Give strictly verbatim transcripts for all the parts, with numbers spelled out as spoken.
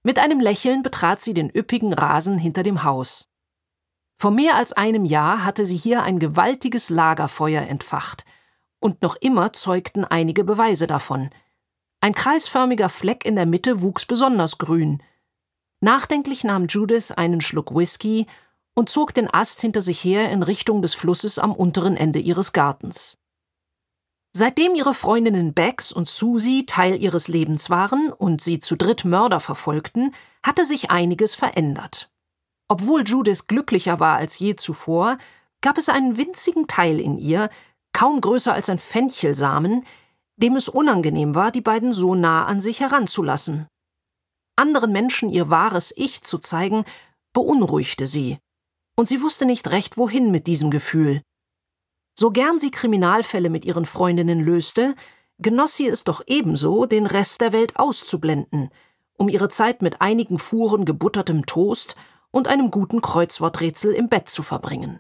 Mit einem Lächeln betrat sie den üppigen Rasen hinter dem Haus. Vor mehr als einem Jahr hatte sie hier ein gewaltiges Lagerfeuer entfacht, und noch immer zeugten einige Beweise davon. Ein kreisförmiger Fleck in der Mitte wuchs besonders grün. Nachdenklich nahm Judith einen Schluck Whisky und zog den Ast hinter sich her in Richtung des Flusses am unteren Ende ihres Gartens. Seitdem ihre Freundinnen Bex und Susie Teil ihres Lebens waren und sie zu dritt Mörder verfolgten, hatte sich einiges verändert. Obwohl Judith glücklicher war als je zuvor, gab es einen winzigen Teil in ihr, kaum größer als ein Fenchelsamen, dem es unangenehm war, die beiden so nah an sich heranzulassen. Anderen Menschen ihr wahres Ich zu zeigen, beunruhigte sie, und sie wusste nicht recht, wohin mit diesem Gefühl. So gern sie Kriminalfälle mit ihren Freundinnen löste, genoss sie es doch ebenso, den Rest der Welt auszublenden, um ihre Zeit mit einigen Fuhren gebuttertem Toast und einem guten Kreuzworträtsel im Bett zu verbringen.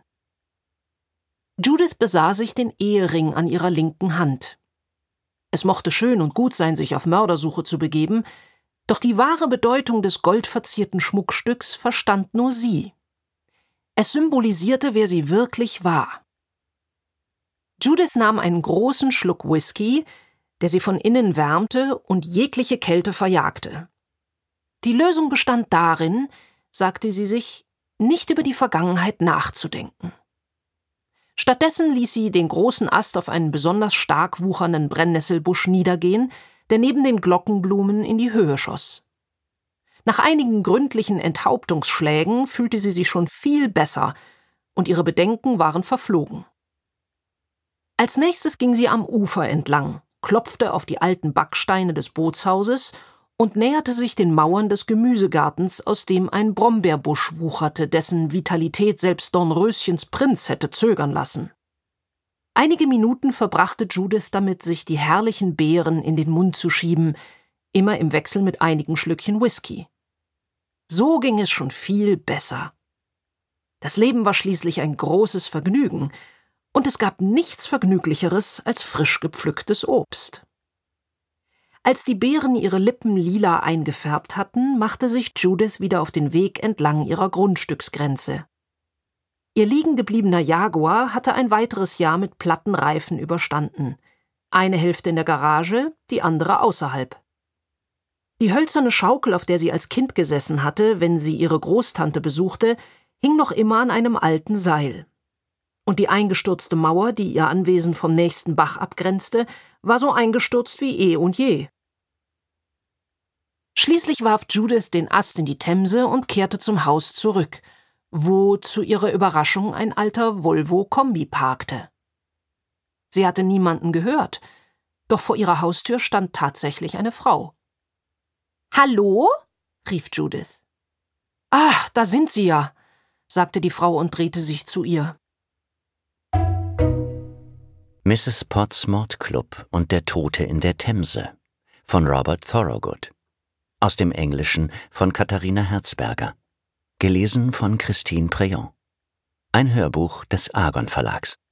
Judith besah sich den Ehering an ihrer linken Hand. Es mochte schön und gut sein, sich auf Mördersuche zu begeben, doch die wahre Bedeutung des goldverzierten Schmuckstücks verstand nur sie. Es symbolisierte, wer sie wirklich war. Judith nahm einen großen Schluck Whisky, der sie von innen wärmte und jegliche Kälte verjagte. Die Lösung bestand darin, sagte sie sich, nicht über die Vergangenheit nachzudenken. Stattdessen ließ sie den großen Ast auf einen besonders stark wuchernden Brennnesselbusch niedergehen, der neben den Glockenblumen in die Höhe schoss. Nach einigen gründlichen Enthauptungsschlägen fühlte sie sich schon viel besser, und ihre Bedenken waren verflogen. Als nächstes ging sie am Ufer entlang, klopfte auf die alten Backsteine des Bootshauses und näherte sich den Mauern des Gemüsegartens, aus dem ein Brombeerbusch wucherte, dessen Vitalität selbst Dornröschens Prinz hätte zögern lassen. Einige Minuten verbrachte Judith damit, sich die herrlichen Beeren in den Mund zu schieben, immer im Wechsel mit einigen Schlückchen Whisky. So ging es schon viel besser. Das Leben war schließlich ein großes Vergnügen, und es gab nichts Vergnüglicheres als frisch gepflücktes Obst. Als die Beeren ihre Lippen lila eingefärbt hatten, machte sich Judith wieder auf den Weg entlang ihrer Grundstücksgrenze. Ihr liegengebliebener Jaguar hatte ein weiteres Jahr mit platten Reifen überstanden. Eine Hälfte in der Garage, die andere außerhalb. Die hölzerne Schaukel, auf der sie als Kind gesessen hatte, wenn sie ihre Großtante besuchte, hing noch immer an einem alten Seil. Und die eingestürzte Mauer, die ihr Anwesen vom nächsten Bach abgrenzte, war so eingestürzt wie eh und je. Schließlich warf Judith den Ast in die Themse und kehrte zum Haus zurück, wo zu ihrer Überraschung ein alter Volvo-Kombi parkte. Sie hatte niemanden gehört, doch vor ihrer Haustür stand tatsächlich eine Frau. »Hallo?« rief Judith. »Ah, da sind Sie ja«, sagte die Frau und drehte sich zu ihr. Misses Potts Mordclub und der Tote in der Themse von Robert Thorogood. Aus dem Englischen von Katharina Herzberger. Gelesen von Christine Preyon. Ein Hörbuch des Argon Verlags.